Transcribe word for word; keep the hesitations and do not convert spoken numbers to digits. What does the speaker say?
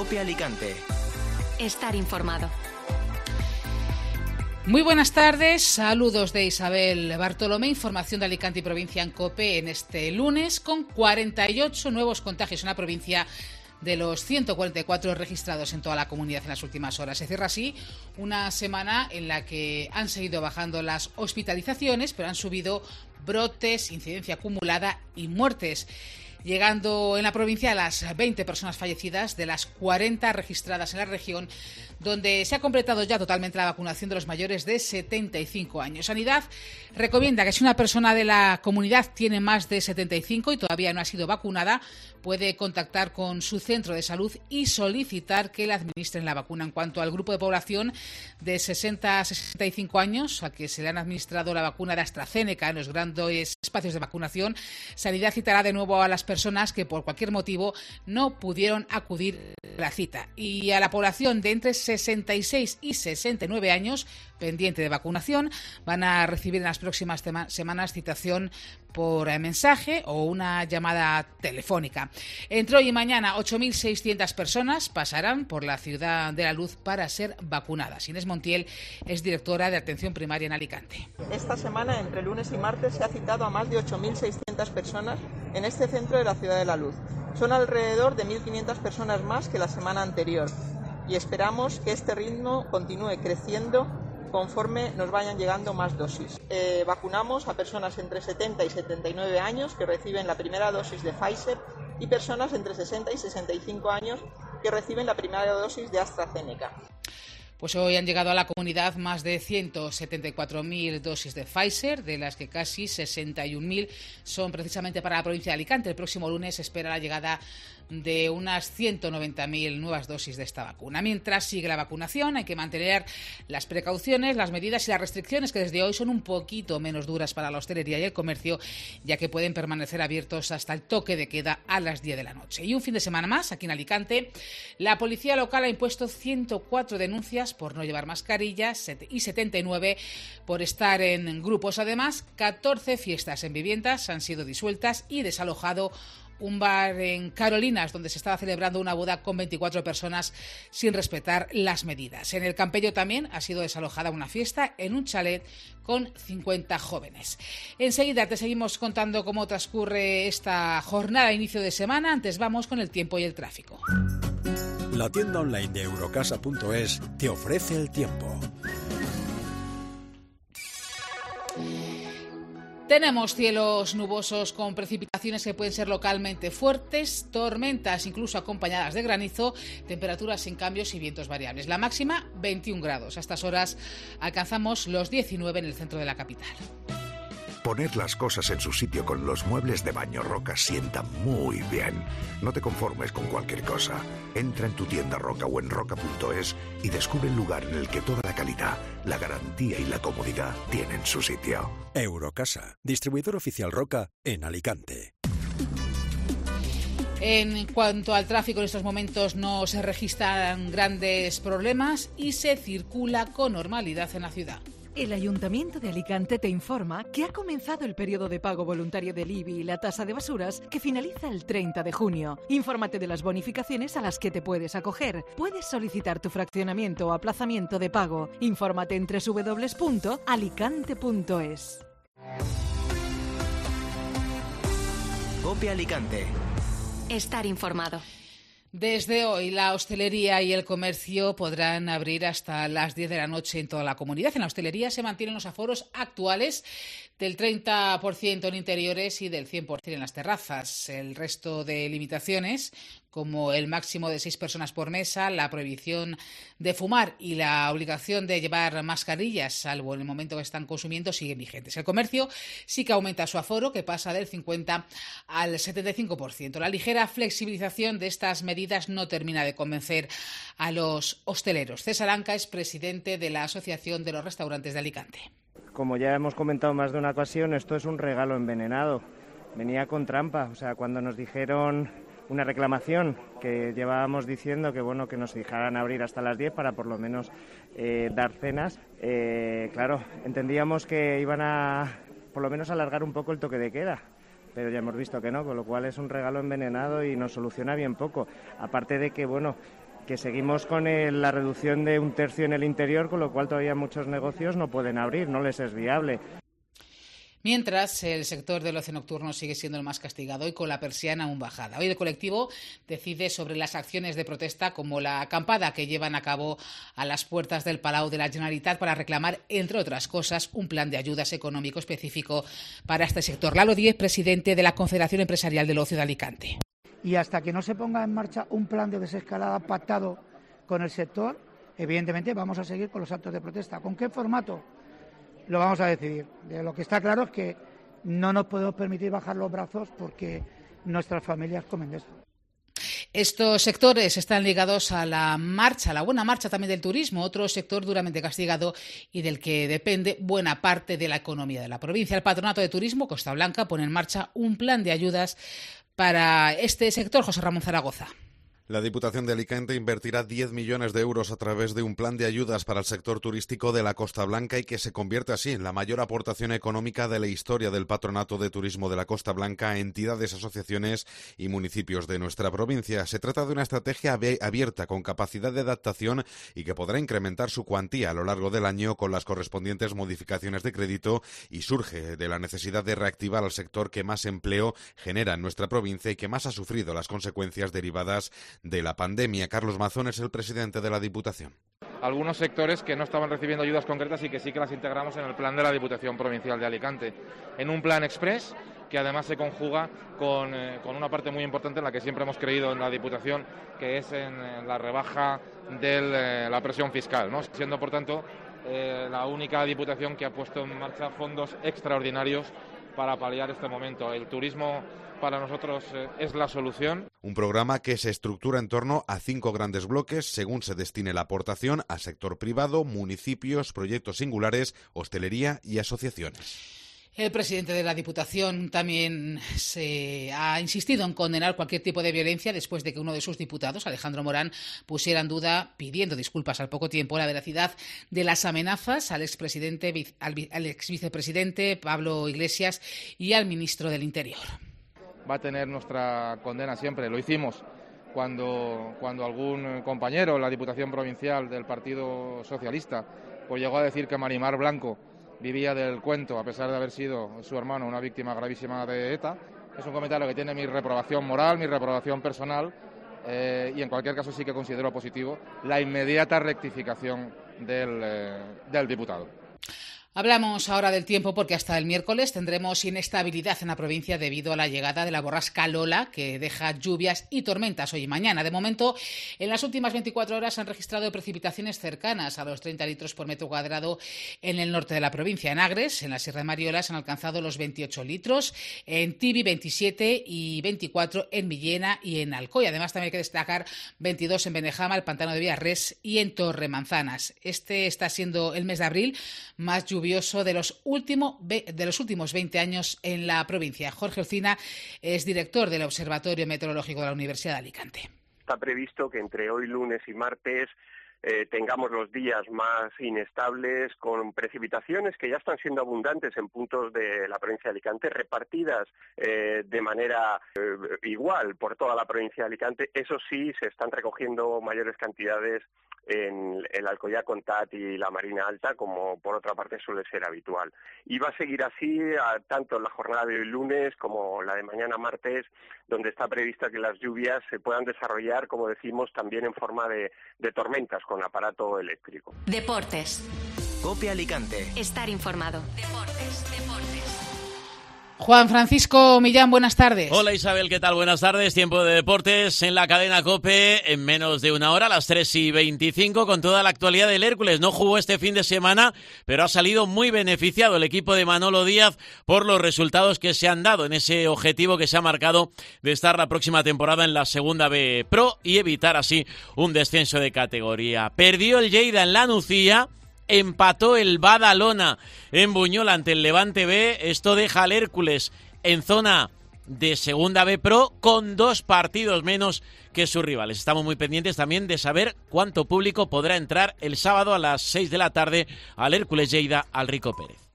COPE Alicante. Estar informado. Muy buenas tardes, saludos de Isabel Bartolomé, información de Alicante y provincia en COPE en este lunes con cuarenta y ocho nuevos contagios en la provincia de los ciento cuarenta y cuatro registrados en toda la comunidad en las últimas horas. Se cierra así una semana en la que han seguido bajando las hospitalizaciones, pero han subido brotes, incidencia acumulada y muertes, llegando en la provincia a las veinte personas fallecidas de las cuarenta registradas en la región, donde se ha completado ya totalmente la vacunación de los mayores de setenta y cinco años. Sanidad recomienda que si una persona de la comunidad tiene más de setenta y cinco y todavía no ha sido vacunada, puede contactar con su centro de salud y solicitar que le administren la vacuna. En cuanto al grupo de población de sesenta a sesenta y cinco años, a que se le han administrado la vacuna de AstraZeneca en los grandes espacios de vacunación, Sanidad citará de nuevo a las personas que por cualquier motivo no pudieron acudir a la cita. Y a la población de entre sesenta y seis y sesenta y nueve años pendiente de vacunación van a recibir en las próximas tema- semanas citación por eh, mensaje o una llamada telefónica. Entre hoy y mañana, ocho mil seiscientas personas pasarán por la Ciudad de la Luz para ser vacunadas. Inés Montiel es directora de Atención Primaria en Alicante. Esta semana, entre lunes y martes, se ha citado a más de ocho mil seiscientas personas en este centro de la Ciudad de la Luz. Son alrededor de mil quinientas personas más que la semana anterior y esperamos que este ritmo continúe creciendo conforme nos vayan llegando más dosis. Eh, vacunamos a personas entre setenta y setenta y nueve años que reciben la primera dosis de Pfizer y personas entre sesenta y sesenta y cinco años que reciben la primera dosis de AstraZeneca. Pues hoy han llegado a la comunidad más de ciento setenta y cuatro mil dosis de Pfizer, de las que casi sesenta y un mil son precisamente para la provincia de Alicante. El próximo lunes se espera la llegada de unas ciento noventa mil nuevas dosis de esta vacuna. Mientras sigue la vacunación, hay que mantener las precauciones, las medidas y las restricciones que desde hoy son un poquito menos duras para la hostelería y el comercio, ya que pueden permanecer abiertos hasta el toque de queda a las diez de la noche. Y un fin de semana más, aquí en Alicante, la policía local ha impuesto ciento cuatro denuncias por no llevar mascarillas y setenta y nueve por estar en grupos. Además, catorce fiestas en viviendas han sido disueltas y desalojado un bar en Carolinas, donde se estaba celebrando una boda con veinticuatro personas sin respetar las medidas. En el Campello también ha sido desalojada una fiesta en un chalet con cincuenta jóvenes. Enseguida te seguimos contando cómo transcurre esta jornada a inicio de semana. Antes vamos con el tiempo y el tráfico. La tienda online de Eurocasa punto es te ofrece el tiempo. Tenemos cielos nubosos con precipitaciones que pueden ser localmente fuertes, tormentas incluso acompañadas de granizo, temperaturas sin cambios y vientos variables. La máxima, veintiún grados. A estas horas alcanzamos los diecinueve en el centro de la capital. Poner las cosas en su sitio con los muebles de Baño Roca sienta muy bien. No te conformes con cualquier cosa. Entra en tu tienda Roca o en roca punto es y descubre el lugar en el que toda la calidad, la garantía y la comodidad tienen su sitio. Eurocasa, distribuidor oficial Roca en Alicante. En cuanto al tráfico, en estos momentos no se registran grandes problemas y se circula con normalidad en la ciudad. El Ayuntamiento de Alicante te informa que ha comenzado el periodo de pago voluntario del I B I y la tasa de basuras que finaliza el treinta de junio. Infórmate de las bonificaciones a las que te puedes acoger. Puedes solicitar tu fraccionamiento o aplazamiento de pago. Infórmate en doble u doble u doble u punto alicante punto es. COPE Alicante. Estar informado. Desde hoy, la hostelería y el comercio podrán abrir hasta las diez de la noche en toda la comunidad. En la hostelería se mantienen los aforos actuales del treinta por ciento en interiores y del cien por ciento en las terrazas. El resto de limitaciones, como el máximo de seis personas por mesa, la prohibición de fumar y la obligación de llevar mascarillas, salvo en el momento que están consumiendo, siguen vigentes. El comercio sí que aumenta su aforo, que pasa del cincuenta al setenta y cinco por ciento. La ligera flexibilización de estas medidas no termina de convencer a los hosteleros. César Anca es presidente de la Asociación de los Restaurantes de Alicante. Como ya hemos comentado más de una ocasión, esto es un regalo envenenado. Venía con trampa, o sea, cuando nos dijeron una reclamación que llevábamos diciendo que bueno que nos dejaran abrir hasta las diez para por lo menos eh, dar cenas, eh, claro, entendíamos que iban a por lo menos alargar un poco el toque de queda, pero ya hemos visto que no, con lo cual es un regalo envenenado y nos soluciona bien poco. Aparte de que, bueno, que seguimos con el, la reducción de un tercio en el interior, con lo cual todavía muchos negocios no pueden abrir, no les es viable. Mientras, el sector del ocio nocturno sigue siendo el más castigado y con la persiana aún bajada. Hoy el colectivo decide sobre las acciones de protesta como la acampada que llevan a cabo a las puertas del Palau de la Generalitat para reclamar, entre otras cosas, un plan de ayudas económico específico para este sector. Lalo Díez, presidente de la Confederación Empresarial del Ocio de Alicante. Y hasta que no se ponga en marcha un plan de desescalada pactado con el sector, evidentemente vamos a seguir con los actos de protesta. ¿Con qué formato? Lo vamos a decidir. De lo que está claro es que no nos podemos permitir bajar los brazos porque nuestras familias comen de esto. Estos sectores están ligados a la marcha, a la buena marcha también del turismo, otro sector duramente castigado y del que depende buena parte de la economía de la provincia. El Patronato de Turismo Costa Blanca pone en marcha un plan de ayudas para este sector. José Ramón Zaragoza. La Diputación de Alicante invertirá diez millones de euros a través de un plan de ayudas para el sector turístico de la Costa Blanca y que se convierte así en la mayor aportación económica de la historia del Patronato de Turismo de la Costa Blanca a entidades, asociaciones y municipios de nuestra provincia. Se trata de una estrategia abierta con capacidad de adaptación y que podrá incrementar su cuantía a lo largo del año con las correspondientes modificaciones de crédito y surge de la necesidad de reactivar al sector que más empleo genera en nuestra provincia y que más ha sufrido las consecuencias derivadas de la pandemia. Carlos Mazón es el presidente de la Diputación. Algunos sectores que no estaban recibiendo ayudas concretas y que sí que las integramos en el plan de la Diputación Provincial de Alicante, en un plan express que además se conjuga con, eh, con una parte muy importante en la que siempre hemos creído en la Diputación, que es en, en la rebaja de eh, la presión fiscal, ¿no? Siendo, por tanto, eh, la única Diputación que ha puesto en marcha fondos extraordinarios para paliar este momento. El turismo para nosotros eh, es la solución. Un programa que se estructura en torno a cinco grandes bloques según se destine la aportación al sector privado, municipios, proyectos singulares, hostelería y asociaciones. El presidente de la Diputación también se ha insistido en condenar cualquier tipo de violencia después de que uno de sus diputados, Alejandro Morán, pusiera en duda, pidiendo disculpas al poco tiempo, la veracidad de las amenazas al expresidente, al exvicepresidente Pablo Iglesias y al ministro del Interior. Va a tener nuestra condena siempre. Lo hicimos cuando, cuando algún compañero en la Diputación Provincial del Partido Socialista pues llegó a decir que Marimar Blanco vivía del cuento, a pesar de haber sido su hermano una víctima gravísima de ETA. Es un comentario que tiene mi reprobación moral, mi reprobación personal, eh, y en cualquier caso sí que considero positivo la inmediata rectificación del, eh, del diputado. Hablamos ahora del tiempo porque hasta el miércoles tendremos inestabilidad en la provincia debido a la llegada de la borrasca Lola, que deja lluvias y tormentas hoy y mañana. De momento, en las últimas veinticuatro horas se han registrado precipitaciones cercanas a los treinta litros por metro cuadrado en el norte de la provincia. En Agres, en la Sierra de Mariola, se han alcanzado los veintiocho litros, en Tibi veintisiete y veinticuatro en Villena y en Alcoy. Además, también hay que destacar veintidós en Benejama, el Pantano de Villarres y en Torremanzanas. Este está siendo el mes de abril más lluvioso de los, último, de los últimos veinte años en la provincia. Jorge Olcina es director del Observatorio Meteorológico de la Universidad de Alicante. Está previsto que entre hoy lunes y martes eh, tengamos los días más inestables, con precipitaciones que ya están siendo abundantes en puntos de la provincia de Alicante, repartidas eh, de manera eh, igual por toda la provincia de Alicante. Eso sí, se están recogiendo mayores cantidades en el Alcoyá, Contat y la Marina Alta, como por otra parte suele ser habitual. Y va a seguir así a, tanto en la jornada de hoy lunes como la de mañana martes, donde está prevista que las lluvias se puedan desarrollar, como decimos, también en forma de, de tormentas con aparato eléctrico. Deportes. COPE Alicante. Estar informado. Deportes, deportes. Juan Francisco Millán, buenas tardes. Hola Isabel, ¿qué tal? Buenas tardes. Tiempo de deportes en la cadena COPE en menos de una hora, a las tres y veinticinco, con toda la actualidad del Hércules. No jugó este fin de semana, pero ha salido muy beneficiado el equipo de Manolo Díaz por los resultados que se han dado en ese objetivo que se ha marcado de estar la próxima temporada en la Segunda B Pro y evitar así un descenso de categoría. Perdió el Lleida en la Nucía. Empató el Badalona en Buñol ante el Levante B. Esto deja al Hércules en zona de Segunda B Pro con dos partidos menos que sus rivales. Estamos muy pendientes también de saber cuánto público podrá entrar el sábado a las seis de la tarde al Hércules Lleida al Rico Pérez.